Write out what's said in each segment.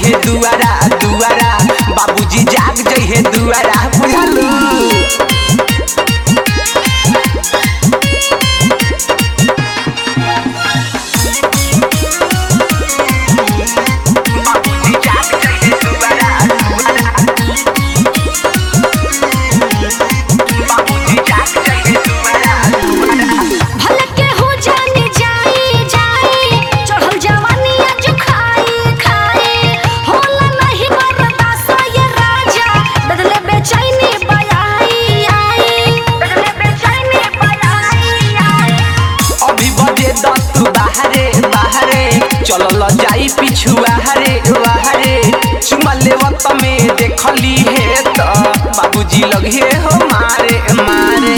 जइहे दुआरा दुआरा बाबूजी जाग जइहे दुआरा बुझलू। चलल जाई पिछुआ हरे वाहरे चुमा लेवत में देखली है त बाबूजी लगे हो मारे मारे।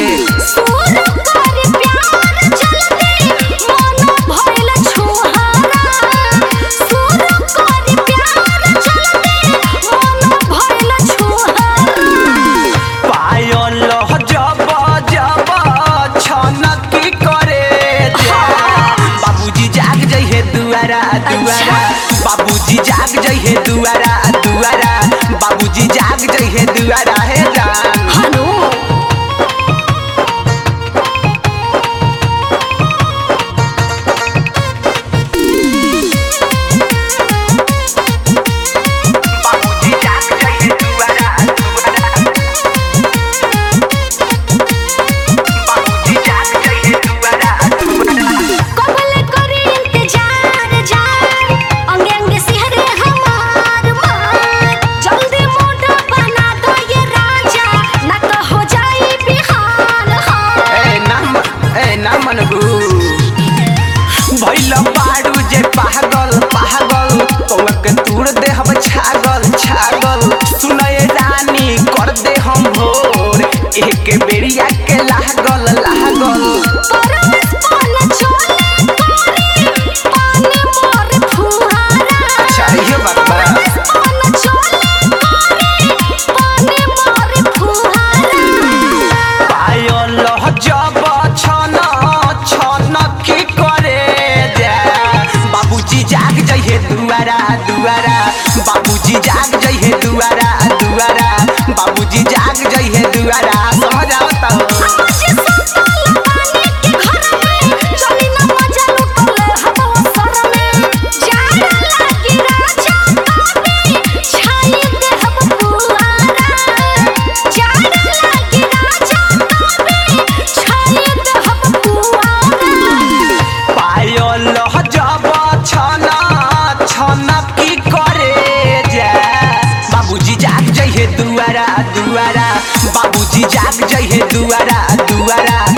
दुआरा बाबूजी जाग जइहे दुआरा दुआरा बाबूजी जाग जइहे दुआरा हे जान हनु। भइल बाड़ू जे पागल पागल तोके तूर दे हम छागल छागल सुनए रानी कर दे हम भोर एक बेरिया के लागल लागल। अच्छा ये बात बा पायल जब छन छन की करे बाबूजी जाग जइहे दुआरा दुआरा बाबूजी जाग जइहे दुआरा दुआरा बाबूजी जाग जइहे दुआरा समझ आवता हो। दुआरा दुआरा बाबूजी जाग जइहे दुआरा दुआरा